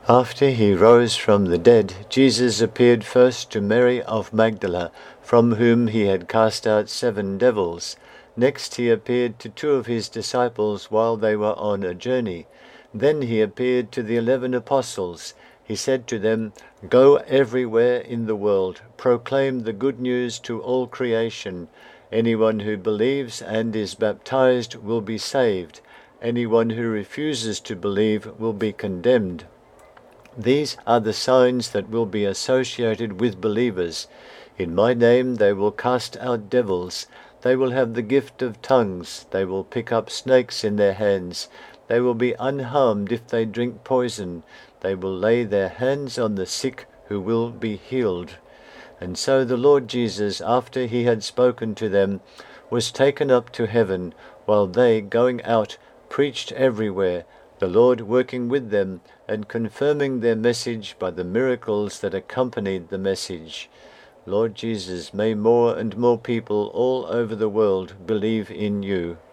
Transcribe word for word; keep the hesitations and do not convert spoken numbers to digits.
After he rose from the dead, Jesus appeared first to Mary of Magdala, from whom he had cast out seven devils. Next he appeared to two of his disciples while they were on a journey. Then he appeared to the eleven apostles. He said to them, "Go everywhere in the world, proclaim the good news to all creation. Anyone who believes and is baptized will be saved. Anyone who refuses to believe will be condemned. These are the signs that will be associated with believers. In my name they will cast out devils. They will have the gift of tongues. They will pick up snakes in their hands. They will be unharmed if they drink poison. They will lay their hands on the sick who will be healed." And so the Lord Jesus, after he had spoken to them, was taken up to heaven, while they, going out, preached everywhere, the Lord working with them and confirming their message by the miracles that accompanied the message. Lord Jesus, may more and more people all over the world believe in you.